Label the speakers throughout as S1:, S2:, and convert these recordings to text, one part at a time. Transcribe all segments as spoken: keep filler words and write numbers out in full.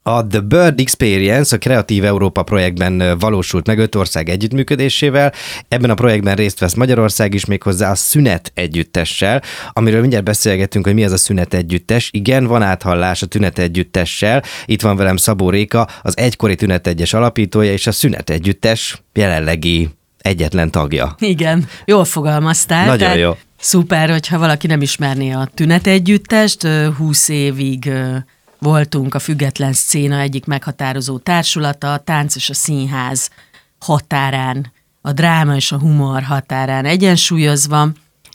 S1: A The Bird Experience a Kreatív Európa projektben valósult meg öt ország együttműködésével. Ebben a projektben részt vesz Magyarország is, méghozzá a Szünet együttessel, amiről mindjárt beszélgetünk, hogy mi az a Szünet együttes. Igen, van áthallás a Tünet együttessel. Itt van velem Szabó Réka, az egykori Tünet egyes alapítója és a Szünet együttes jelenlegi egyetlen tagja.
S2: Igen, jól fogalmaztál.
S1: Nagyon jó.
S2: Szuper, hogyha valaki nem ismerné a Tünet együttest, húsz évig voltunk a Független Szcéna egyik meghatározó társulata, a tánc és a színház határán, a dráma és a humor határán egyensúlyozva,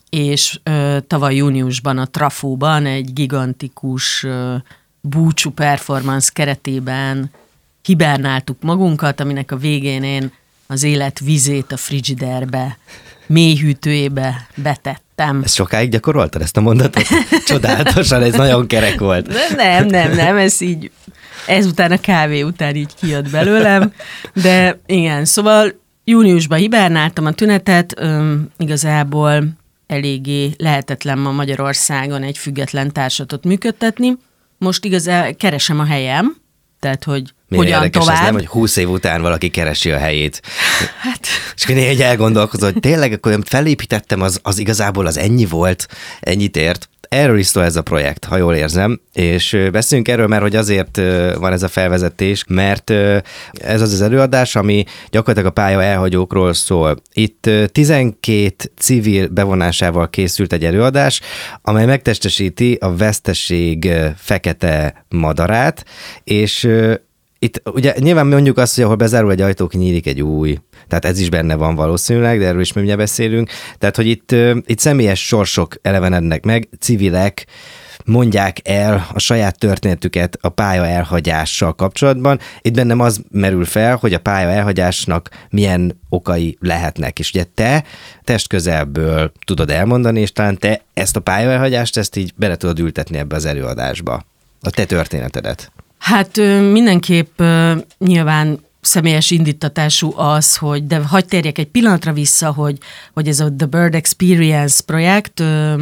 S2: és ö, tavaly júniusban a Trafóban egy gigantikus ö, búcsú performance keretében hibernáltuk magunkat, aminek a végén én az élet vizét a frigiderbe, mélyhűtőjébe betettem.
S1: Ezt sokáig gyakoroltad, ezt a mondatot? Csodálatosan, ez nagyon kerek volt.
S2: Nem, nem, nem, ez így, ezután a kávé után így kijött belőlem, de igen, szóval júniusban hibernáltam a Tünetet, öm, igazából eléggé lehetetlen ma Magyarországon egy független társatot működtetni. Most igazán keresem a helyem, tehát, hogy
S1: milyen
S2: hogyan
S1: érdekes
S2: tovább.
S1: Ez nem, hogy húsz év után valaki keresi a helyét.
S2: Hát.
S1: És akkor én elgondolkozom, hogy tényleg akkor felépítettem, az, az igazából az ennyi volt, ennyit ért. Erről is szól ez a projekt, ha jól érzem, és beszéljünk erről, mert hogy azért van ez a felvezetés, mert ez az az előadás, ami gyakorlatilag a pálya elhagyókról szól. Itt tizenkét civil bevonásával készült egy előadás, amely megtestesíti a veszteség fekete madarát, és itt ugye nyilván mondjuk azt, hogy ahol bezárul egy ajtó, kinyílik egy új. Tehát ez is benne van valószínűleg, de erről is mindjárt beszélünk. Tehát, hogy itt, itt személyes sorsok elevenednek meg, civilek mondják el a saját történetüket a pálya elhagyással kapcsolatban. Itt bennem az merül fel, hogy a pálya elhagyásnak milyen okai lehetnek. És ugye te testközelből tudod elmondani, és talán te ezt a pálya elhagyást, ezt így bele tudod ültetni ebbe az előadásba. A te történetedet.
S2: Hát mindenképp nyilván személyes indítatású az, hogy, de hadd térjek egy pillanatra vissza, hogy, hogy ez a The Bird Experience projekt,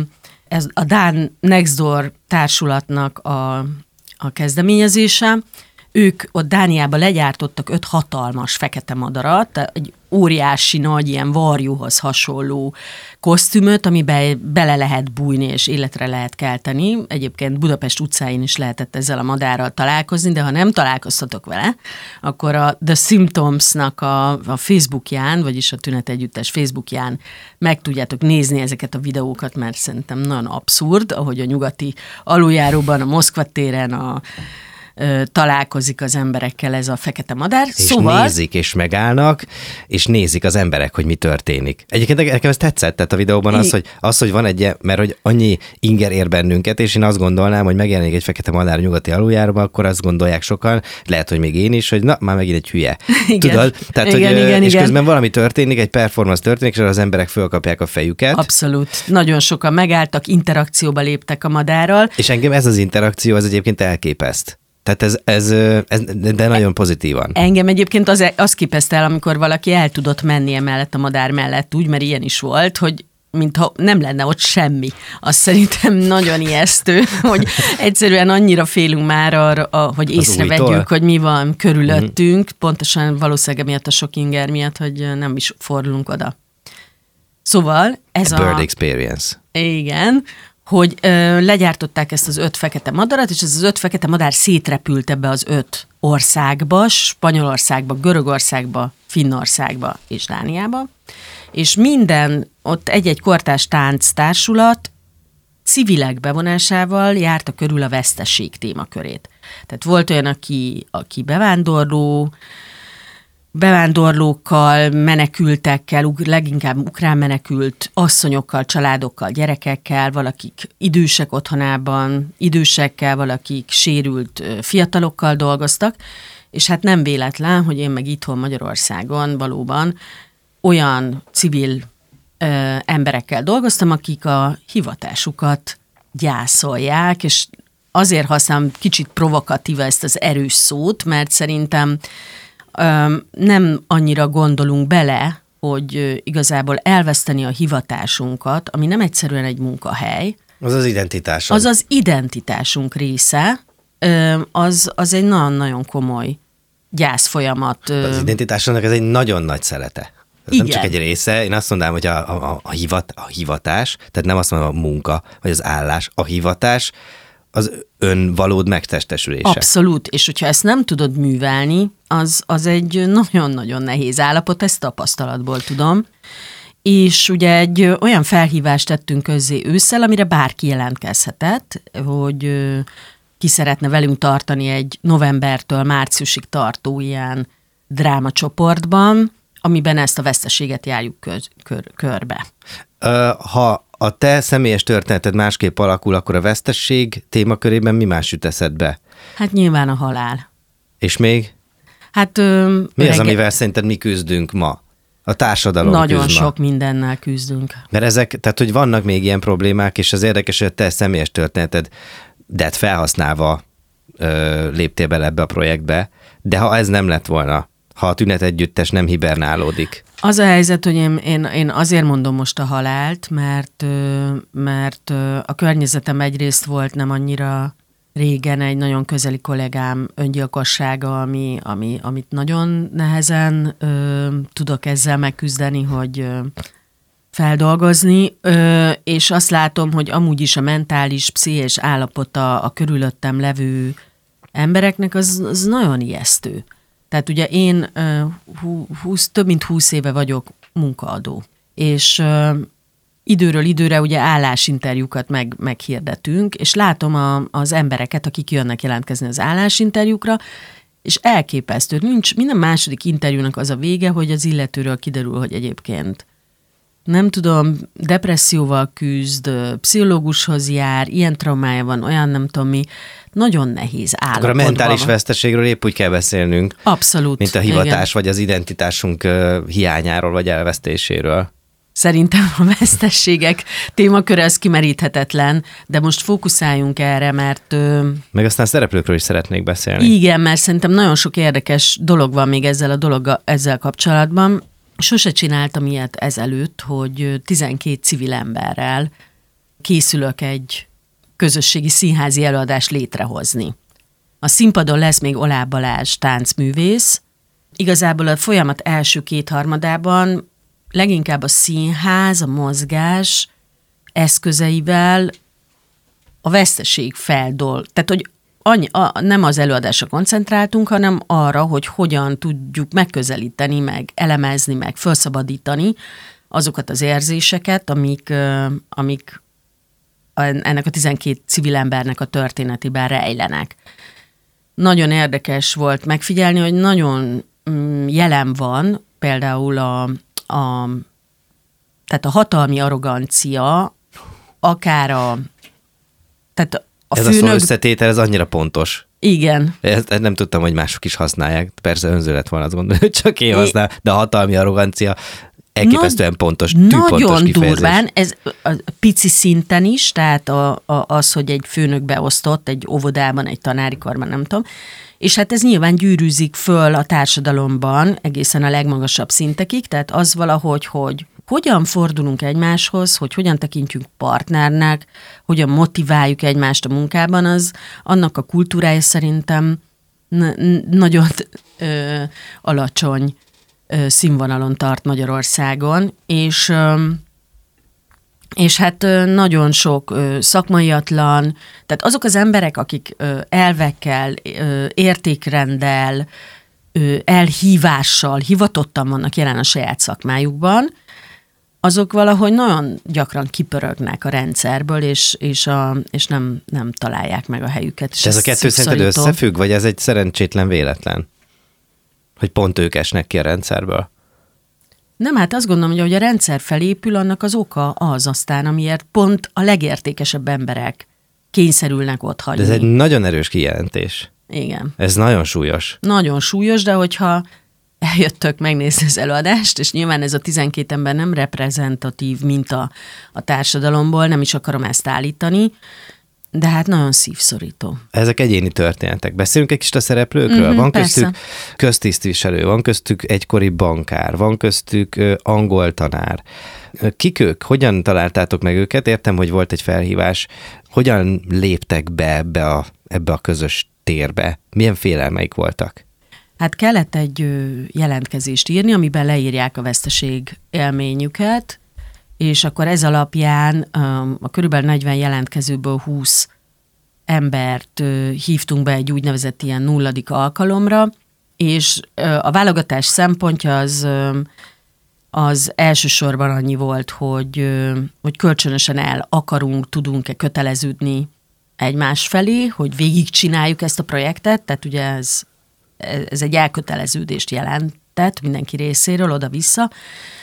S2: ez a Dán Nextdoor társulatnak a, a kezdeményezése. Ők ott Dániában legyártottak öt hatalmas fekete madarat, egy óriási nagy ilyen varjúhoz hasonló kosztümöt, amiben bele lehet bújni és életre lehet kelteni. Egyébként Budapest utcáin is lehetett ezzel a madárral találkozni, de ha nem találkoztatok vele, akkor a The Symptoms-nak a, a Facebookján, vagyis a Tünet Együttes Facebookján meg tudjátok nézni ezeket a videókat, mert szerintem nagyon abszurd, ahogy a nyugati aluljáróban, a Moszkva téren, a találkozik az emberekkel ez a fekete madár.
S1: És
S2: szóval...
S1: nézik, és megállnak, és nézik az emberek, hogy mi történik. Egyébként nekem ez tetszett, tehát a videóban az, hogy, az, hogy van egy, mert hogy annyi inger ér bennünket, és én azt gondolnám, hogy megjelenik egy fekete madár a nyugati aluljáróban, akkor azt gondolják sokan, lehet, hogy még én is, hogy na, már megint egy hülye. Igen. Tudod? Tehát,
S2: igen,
S1: hogy,
S2: igen,
S1: és
S2: igen.
S1: közben valami történik, egy performance történik, és az emberek fölkapják a fejüket.
S2: Abszolút. Nagyon sokan megálltak, interakcióba léptek a madárral.
S1: És engem ez az interakció, az egyébként elképeszt. Tehát ez, ez, ez, de nagyon pozitívan.
S2: Engem egyébként az, az képezte el, amikor valaki el tudott menni emellett a madár mellett, úgy, mert ilyen is volt, hogy mintha nem lenne ott semmi. Az szerintem nagyon ijesztő, hogy egyszerűen annyira félünk már arra, hogy észrevegyük, hogy mi van körülöttünk, mm-hmm. pontosan valószínűleg miatt a sok inger miatt, hogy nem is fordulunk oda. Szóval ez a...
S1: a Bird Experience.
S2: Igen, hogy ö, legyártották ezt az öt fekete madarat, és ez az öt fekete madár szétrepült ebbe az öt országba, Spanyolországba, Görögországba, Finnországba és Dániába, és minden, ott egy-egy kortárs tánc társulat civilek bevonásával járta körül a veszteség témakörét. Tehát volt olyan, aki, aki bevándorló, bevándorlókkal, menekültekkel, leginkább ukrán menekült asszonyokkal, családokkal, gyerekekkel, valakik idősek otthonában, idősekkel, valakik sérült fiatalokkal dolgoztak, és hát nem véletlen, hogy én meg itthon Magyarországon valóban olyan civil ö, emberekkel dolgoztam, akik a hivatásukat gyászolják, és azért használom kicsit provokatíva ezt az erős szót, mert szerintem nem annyira gondolunk bele, hogy igazából elveszteni a hivatásunkat, ami nem egyszerűen egy munkahely.
S1: Az az identitásunk.
S2: Az az identitásunk része, az, az egy nagyon-nagyon komoly gyászfolyamat.
S1: Az identitásnak ez egy nagyon nagy szelete. Ez nem csak egy része, én azt mondanám, hogy a, a, a, hivat, a hivatás, tehát nem azt mondom a munka, vagy az állás, a hivatás az önvalód megtestesülése.
S2: Abszolút, és hogyha ezt nem tudod művelni, az, az egy nagyon-nagyon nehéz állapot, ezt tapasztalatból tudom. És ugye egy olyan felhívást tettünk közzé ősszel, amire bárki jelentkezhetett, hogy ki szeretne velünk tartani egy novembertől márciusig tartó ilyen drámacsoportban, amiben ezt a veszteséget járjuk kör, kör, körbe.
S1: Ha a te személyes történeted másképp alakul, akkor a vesztesség témakörében mi más jut eszedbe?
S2: Hát nyilván a halál.
S1: És még?
S2: Hát, ö,
S1: mi
S2: rege...
S1: az, amivel szerinted mi küzdünk ma? A társadalom
S2: Nagyon
S1: küzd ma.
S2: sok mindennel küzdünk.
S1: Mert ezek, tehát hogy vannak még ilyen problémák, és az érdekes, hogy a te személyes történeted, de felhasználva ö, léptél bele ebbe a projektbe, de ha ez nem lett volna, ha a Tünet Együttes nem hibernálódik.
S2: Az a helyzet, hogy én, én, én azért mondom most a halált, mert, mert a környezetem egyrészt volt nem annyira régen egy nagyon közeli kollégám öngyilkossága, ami, ami, amit nagyon nehezen ö, tudok ezzel megküzdeni, hogy ö, feldolgozni, ö, és azt látom, hogy amúgy is a mentális, pszichés állapota a körülöttem levő embereknek az, az nagyon ijesztő. Tehát ugye én ö, húsz, több mint húsz éve vagyok munkaadó, és ö, időről időre ugye állásinterjúkat meg, meghirdetünk, és látom a, az embereket, akik jönnek jelentkezni az állásinterjúkra, és elképesztő. Nincs, minden második interjúnak az a vége, hogy az illetőről kiderül, hogy egyébként nem tudom, depresszióval küzd, pszichológushoz jár, ilyen traumája van, olyan nem tudom mi, nagyon nehéz állapotban.
S1: Akkor a mentális veszteségről épp úgy kell beszélnünk.
S2: Abszolút.
S1: Mint a hivatás,
S2: igen.
S1: Vagy az identitásunk hiányáról, vagy elvesztéséről.
S2: Szerintem a vesztességek témaköre az kimeríthetetlen, de most fókuszáljunk erre, mert...
S1: Meg aztán szereplőkről is szeretnék beszélni.
S2: Igen, mert szerintem nagyon sok érdekes dolog van még ezzel a dologgal, ezzel kapcsolatban. Sose csináltam ilyet ezelőtt, hogy tizenkét civil emberrel készülök egy közösségi színházi előadást létrehozni. A színpadon lesz még Oláh Balázs táncművész. Igazából a folyamat első kétharmadában leginkább a színház, a mozgás eszközeivel a veszteség feldol. Tehát, hogy annyi, a, nem az előadásra koncentráltunk, hanem arra, hogy hogyan tudjuk megközelíteni, meg elemezni, meg felszabadítani azokat az érzéseket, amik, amik ennek a tizenkét civil embernek a történetében rejlenek. Nagyon érdekes volt megfigyelni, hogy nagyon jelen van például a, a, tehát a hatalmi arrogancia, akár a, tehát a
S1: ez
S2: főnök...
S1: a szó összetétel, ez annyira pontos.
S2: Igen.
S1: Ezt nem tudtam, hogy mások is használják. Persze önző lett volna azt gondolni, hogy csak én használom, de a hatalmi arrogancia elképesztően pontos, tűpontos
S2: nagyon
S1: kifejezés.
S2: Durván, ez a pici szinten is, tehát a, a, az, hogy egy főnök beosztott egy óvodában, egy tanári karban, nem tudom, és hát ez nyilván gyűrűzik föl a társadalomban egészen a legmagasabb szintekig, tehát az valahogy, hogy hogyan fordulunk egymáshoz, hogy hogyan tekintjük partnernek, hogyan motiváljuk egymást a munkában, az annak a kultúrája szerintem n- nagyon ö, alacsony ö, színvonalon tart Magyarországon, és, ö, és hát ö, nagyon sok ö, szakmaiatlan, tehát azok az emberek, akik ö, elvekkel, ö, értékrenddel, ö, elhívással hivatottan vannak jelen a saját szakmájukban, azok valahogy nagyon gyakran kipörögnek a rendszerből, és, és, a, és nem, nem találják meg a helyüket. És
S1: ez a kettő szerinted összefügg, vagy ez egy szerencsétlen véletlen? Hogy pont ők esnek ki a rendszerből?
S2: Nem, hát azt gondolom, hogy ahogy a rendszer felépül, annak az oka az aztán, amiért pont a legértékesebb emberek kényszerülnek ott hagyni.
S1: De ez egy nagyon erős kijelentés.
S2: Igen.
S1: Ez nagyon súlyos.
S2: Nagyon súlyos, de hogyha eljöttök megnézni az előadást, és nyilván ez a tizenkét ember nem reprezentatív minta a társadalomból, nem is akarom ezt állítani, de hát nagyon szívszorító.
S1: Ezek egyéni történetek. Beszélünk egy kicsit a szereplőkről?
S2: Mm-hmm,
S1: van köztük
S2: persze.
S1: köztisztviselő, van köztük egykori bankár, van köztük angol tanár. Kik ők? Hogyan találtátok meg őket? Értem, hogy volt egy felhívás. Hogyan léptek be ebbe a, ebbe a közös térbe? Milyen félelmeik voltak?
S2: Hát kellett egy jelentkezést írni, amiben leírják a veszteség élményüket, és akkor ez alapján a körülbelül negyven jelentkezőből húsz embert hívtunk be egy úgynevezett ilyen nulladik alkalomra, és a válogatás szempontja az, az elsősorban annyi volt, hogy, hogy kölcsönösen el akarunk, tudunk-e köteleződni egymás felé, hogy végigcsináljuk ezt a projektet, tehát ugye ez, ez egy elköteleződést jelentett mindenki részéről oda-vissza,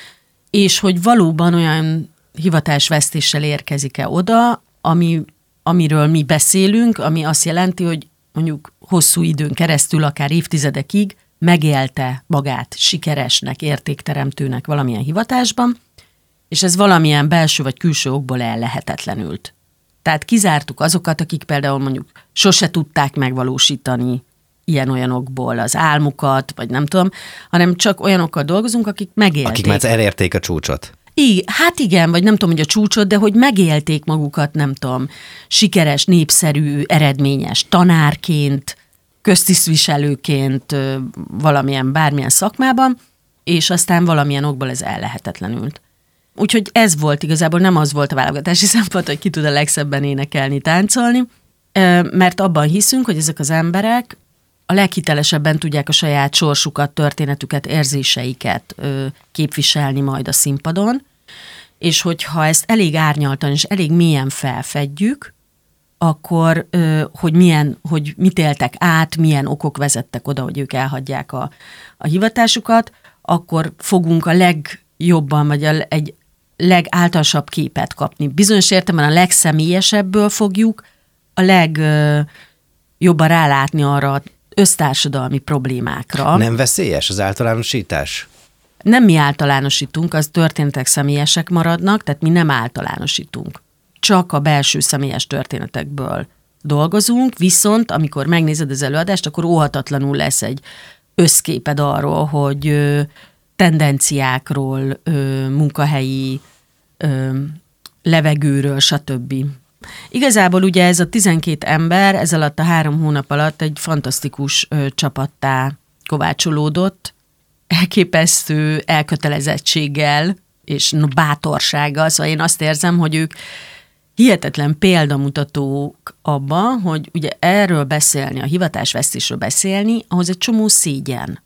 S2: és hogy valóban olyan hivatásvesztéssel érkezik-e oda, ami, amiről mi beszélünk, ami azt jelenti, hogy mondjuk hosszú időn keresztül, akár évtizedekig megélte magát sikeresnek, értékteremtőnek valamilyen hivatásban, és ez valamilyen belső vagy külső okból ellehetetlenült. Tehát kizártuk azokat, akik például mondjuk sose tudták megvalósítani ilyen-olyanokból az álmukat, vagy nem tudom, hanem csak olyanokkal dolgozunk, akik megélték.
S1: Akik már elérték a csúcsot.
S2: I, hát igen, vagy nem tudom, hogy a csúcsot, de hogy megélték magukat, nem tudom, sikeres, népszerű, eredményes tanárként, köztisztviselőként, valamilyen, bármilyen szakmában, és aztán valamilyen okból ez ellehetetlenült. Úgyhogy ez volt igazából, nem az volt a válogatási szempont, hogy ki tud a legszebben énekelni, táncolni, mert abban hiszünk, hogy ezek az emberek a leghitelesebben tudják a saját sorsukat, történetüket, érzéseiket képviselni majd a színpadon, és hogyha ezt elég árnyaltan és elég mélyen felfedjük, akkor hogy, milyen, hogy mit éltek át, milyen okok vezettek oda, hogy ők elhagyják a, a hivatásukat, akkor fogunk a legjobban, vagy a, egy legáltalánosabb képet kapni. Bizonyos értelemben a legszemélyesebből fogjuk a legjobban rálátni arra össztársadalmi problémákra.
S1: Nem veszélyes az általánosítás?
S2: Nem mi általánosítunk, az történetek személyesek maradnak, tehát mi nem általánosítunk. Csak a belső személyes történetekből dolgozunk, viszont amikor megnézed az előadást, akkor óhatatlanul lesz egy összképed arról, hogy ö, tendenciákról, ö, munkahelyi ö, levegőről, stb. Igazából ugye ez a tizenkét ember ez alatt a három hónap alatt egy fantasztikus ö, csapattá kovácsolódott, elképesztő elkötelezettséggel és no, bátorsággal, szóval én azt érzem, hogy ők hihetetlen példamutatók abban, hogy ugye erről beszélni, a hivatásvesztésről beszélni, ahhoz egy csomó szégyen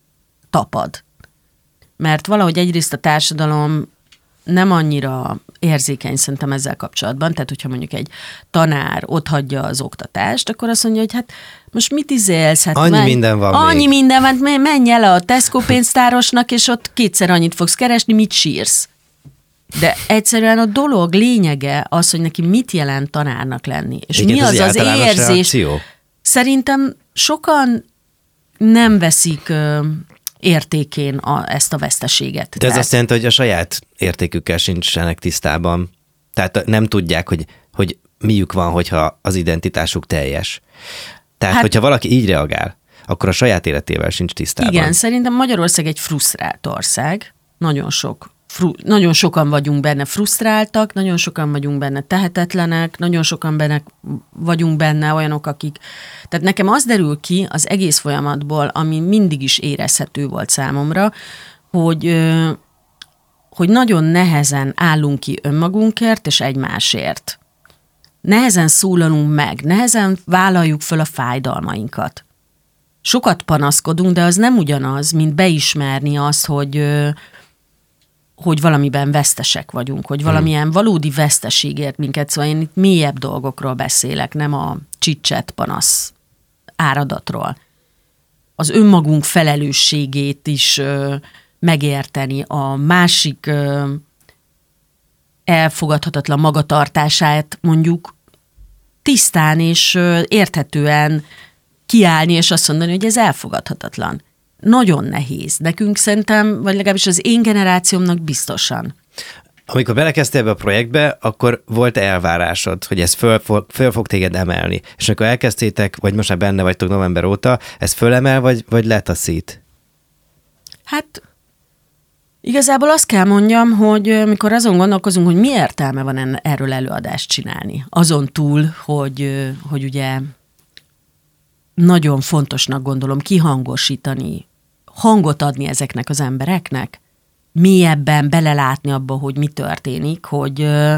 S2: tapad. Mert valahogy egyrészt a társadalom nem annyira érzékeny szerintem ezzel kapcsolatban, tehát hogyha mondjuk egy tanár otthagyja az oktatást, akkor azt mondja, hogy hát most mit izélsz? Hát
S1: annyi
S2: menj,
S1: minden van
S2: Annyi
S1: még.
S2: minden van, menj el a Tesco pénztárosnak, és ott kétszer annyit fogsz keresni, mit sírsz. De egyszerűen a dolog lényege az, hogy neki mit jelent tanárnak lenni. És
S1: igen,
S2: mi az az érzés?
S1: Reakció?
S2: Szerintem sokan nem veszik ö, értékén a, ezt a veszteséget.
S1: De ez Tehát... azt jelenti, hogy a saját értékükkel sincsenek tisztában. Tehát nem tudják, hogy, hogy miük van, hogyha az identitásuk teljes. Tehát, hát, hogyha valaki így reagál, akkor a saját életével sincs tisztában.
S2: Igen, szerintem Magyarország egy frusztrált ország. Nagyon sok Fru- nagyon sokan vagyunk benne frusztráltak, nagyon sokan vagyunk benne tehetetlenek, nagyon sokan benne vagyunk benne olyanok, akik... Tehát nekem az derül ki az egész folyamatból, ami mindig is érezhető volt számomra, hogy, hogy nagyon nehezen állunk ki önmagunkért és egymásért. Nehezen szólalunk meg, nehezen vállaljuk föl a fájdalmainkat. Sokat panaszkodunk, de az nem ugyanaz, mint beismerni azt, hogy... hogy valamiben vesztesek vagyunk, hogy valamilyen valódi veszteség ért minket, szóval én itt mélyebb dolgokról beszélek, nem a csicset panasz áradatról. Az önmagunk felelősségét is ö, megérteni, a másik ö, elfogadhatatlan magatartását mondjuk tisztán és ö, érthetően kiállni, és azt mondani, hogy ez elfogadhatatlan. Nagyon nehéz. Nekünk szerintem, vagy legalábbis az én generációmnak biztosan.
S1: Amikor belekezdtél ebbe a projektbe, akkor volt elvárásod, hogy ez föl fog, föl fog téged emelni. És amikor elkezdtétek, vagy most már benne vagytok november óta, ez fölemel, vagy, vagy letaszít?
S2: Hát igazából azt kell mondjam, hogy mikor azon gondolkozunk, hogy mi értelme van enne, erről előadást csinálni. Azon túl, hogy, hogy ugye nagyon fontosnak gondolom kihangosítani, hangot adni ezeknek az embereknek, mélyebben belelátni abba, hogy mi történik, hogy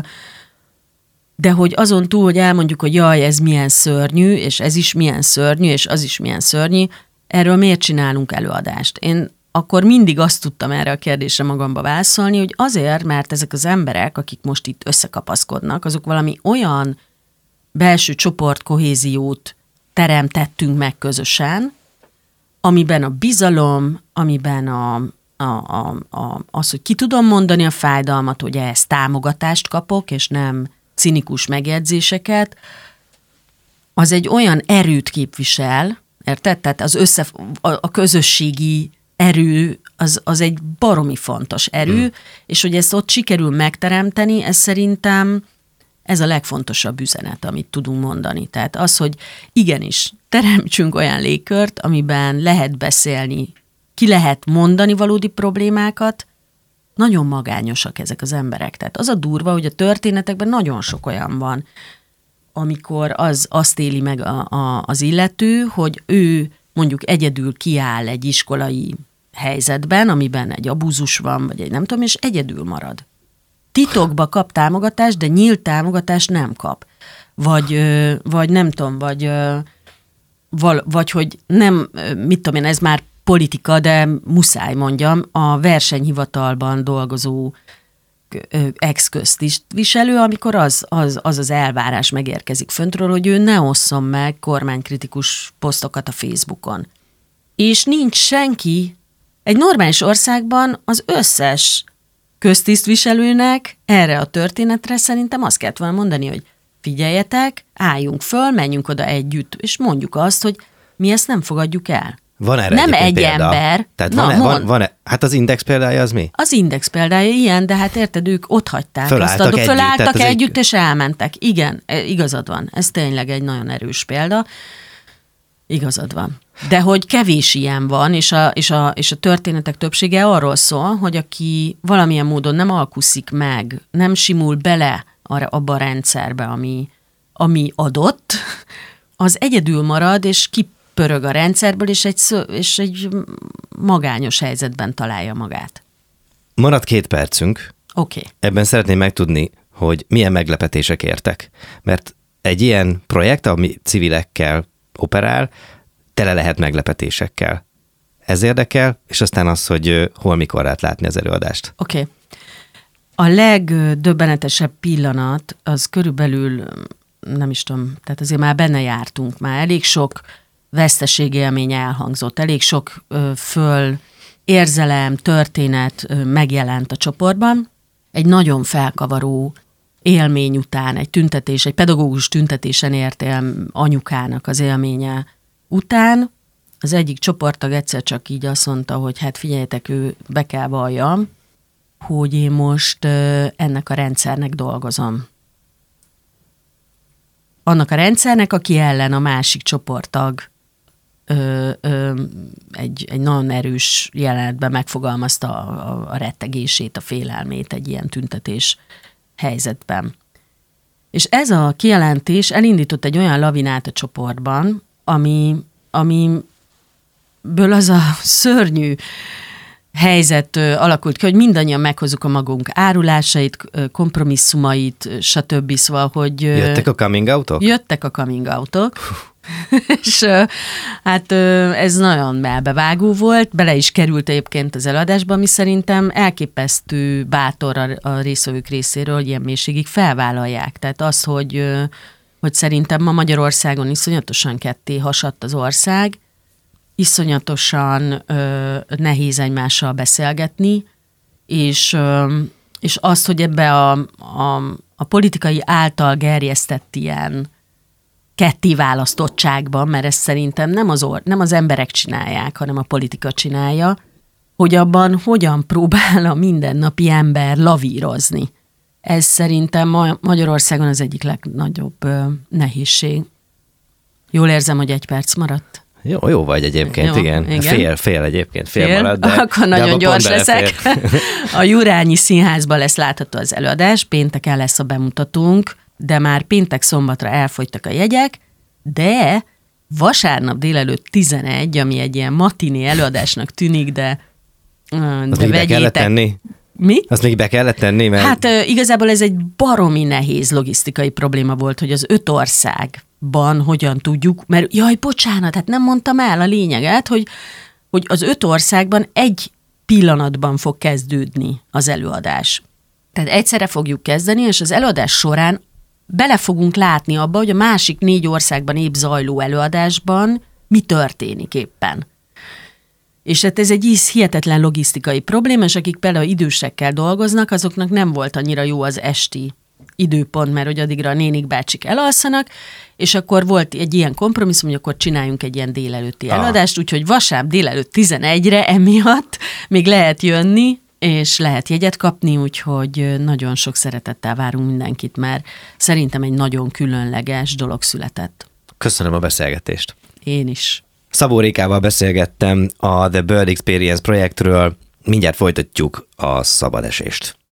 S2: de hogy azon túl, hogy elmondjuk, hogy jaj, ez milyen szörnyű, és ez is milyen szörnyű, és az is milyen szörnyű, erről miért csinálunk előadást? Én akkor mindig azt tudtam erre a kérdésre magamba válaszolni, hogy azért, mert ezek az emberek, akik most itt összekapaszkodnak, azok valami olyan belső csoportkohéziót teremtettünk meg közösen, amiben a bizalom, amiben a, a, a, a, az, hogy ki tudom mondani a fájdalmat, hogy ehhez támogatást kapok, és nem cinikus megjegyzéseket, az egy olyan erőt képvisel, érted? Tehát az össze, a, a közösségi erő, az, az egy baromi fontos erő, mm. és hogy ezt ott sikerül megteremteni, ez szerintem ez a legfontosabb üzenet, amit tudunk mondani. Tehát az, hogy igenis, teremtsünk olyan légkört, amiben lehet beszélni, ki lehet mondani valódi problémákat, nagyon magányosak ezek az emberek. Tehát az a durva, hogy a történetekben nagyon sok olyan van, amikor az azt éli meg a, a, az illető, hogy ő mondjuk egyedül kiáll egy iskolai helyzetben, amiben egy abúzus van, vagy egy nem tudom, és egyedül marad. Titokba kap támogatást, de nyílt támogatást nem kap. Vagy, vagy nem tudom, vagy, vagy hogy nem, mit tudom én, ez már politika, de muszáj mondjam, a versenyhivatalban dolgozó ex-köztisztviselő, amikor az, az, az az elvárás megérkezik föntről, hogy ő ne osszon meg kormánykritikus posztokat a Facebookon. És nincs senki, egy normális országban az összes köztisztviselőnek erre a történetre szerintem azt kellett volna mondani, hogy figyeljetek, álljunk föl, menjünk oda együtt, és mondjuk azt, hogy mi ezt nem fogadjuk el.
S1: Van erre
S2: nem egy
S1: példa.
S2: ember.
S1: Tehát
S2: Na,
S1: van-e, van, van-e, hát az Index példája az mi?
S2: Az Index példája ilyen, de hát érted, ők ott hagyták.
S1: Fölálltak
S2: azt adok,
S1: együtt.
S2: Fölálltak együtt,
S1: egy...
S2: és elmentek. Igen, igazad van. Ez tényleg egy nagyon erős példa. Igazad van. De hogy kevés ilyen van, és a, és a, és a történetek többsége arról szól, hogy aki valamilyen módon nem alkuszik meg, nem simul bele arra, abba a rendszerbe, ami, ami adott, az egyedül marad, és kipörög a rendszerből, és egy, és egy magányos helyzetben találja magát.
S1: Marad két percünk.
S2: Oké. Okay.
S1: Ebben szeretném megtudni, hogy milyen meglepetések értek. Mert egy ilyen projekt, ami civilekkel operál, tele lehet meglepetésekkel. Ez érdekel, és aztán az, hogy hol, mikor lehet látni az előadást. Oké.
S2: Okay. A legdöbbenetesebb pillanat az körülbelül, nem is tudom, tehát azért már benne jártunk, már elég sok veszteségélmény elhangzott, elég sok ö, föl érzelem, történet ö, megjelent a csoportban. Egy nagyon felkavaró élmény után, egy tüntetés, egy pedagógus tüntetésen ért el anyukának az élménye után, az egyik csoporttag egyszer csak így azt mondta, hogy hát figyeljetek, ő be kell valljam, hogy én most ö, ennek a rendszernek dolgozom. Annak a rendszernek, aki ellen a másik csoporttag ö, ö, egy, egy nagyon erős jelenetben megfogalmazta a, a, a rettegését, a félelmét egy ilyen tüntetés helyzetben. És ez a kijelentés elindított egy olyan lavinát a csoportban, ami, amiből az a szörnyű helyzet alakult ki, hogy mindannyian meghozzuk a magunk árulásait, kompromisszumait, stb. Szóval, hogy...
S1: Jöttek a coming out-ok?
S2: Jöttek a coming out-ok. És hát ez nagyon elbevágó volt, bele is került egyébként az eladásba, ami szerintem elképesztő bátor a részvevők részéről, hogy ilyen mélységig felvállalják. Tehát az, hogy, hogy szerintem ma Magyarországon iszonyatosan ketté hasadt az ország, iszonyatosan ö, nehéz egymással beszélgetni, és, ö, és azt, hogy ebbe a, a, a politikai által gerjesztett ilyen ketté választottságban, mert ezt szerintem nem az, or, nem az emberek csinálják, hanem a politika csinálja, hogy abban hogyan próbál a mindennapi ember lavírozni. Ez szerintem ma Magyarországon az egyik legnagyobb ö, nehézség. Jól érzem, hogy egy perc maradt.
S1: Jó, jó vagy egyébként, jó, igen. igen. Fél, fél egyébként, fél, fél marad, de...
S2: Akkor nagyon de gyors leszek. A Jurányi Színházban lesz látható az előadás, pénteken lesz a bemutatónk, de már péntek-szombatra elfogytak a jegyek, de vasárnap délelőtt tizenegy, ami egy ilyen matiné előadásnak tűnik, de, de
S1: Azt még be kellett tenni?
S2: Mi?
S1: Azt még be kellett tenni? Mert...
S2: Hát igazából ez egy baromi nehéz logisztikai probléma volt, hogy az öt országban hogyan tudjuk, mert jaj, bocsánat, hát nem mondtam el a lényeget, hogy, hogy az öt országban egy pillanatban fog kezdődni az előadás. Tehát egyszerre fogjuk kezdeni, és az előadás során bele fogunk látni abba, hogy a másik négy országban épp zajló előadásban mi történik éppen. És hát ez egy hihetetlen logisztikai probléma, és akik például idősekkel dolgoznak, azoknak nem volt annyira jó az esti időpont, mert hogy addigra a nénik bácsik elalszanak, és akkor volt egy ilyen kompromisszum, hogy akkor csináljunk egy ilyen délelőtti előadást, úgyhogy vasárnap délelőtt tizenegyre emiatt még lehet jönni, és lehet jegyet kapni, úgyhogy nagyon sok szeretettel várunk mindenkit, mert szerintem egy nagyon különleges dolog született.
S1: Köszönöm a beszélgetést.
S2: Én is.
S1: Szabó Rékával beszélgettem a The Bird Experience projektről, mindjárt folytatjuk a szabadesést.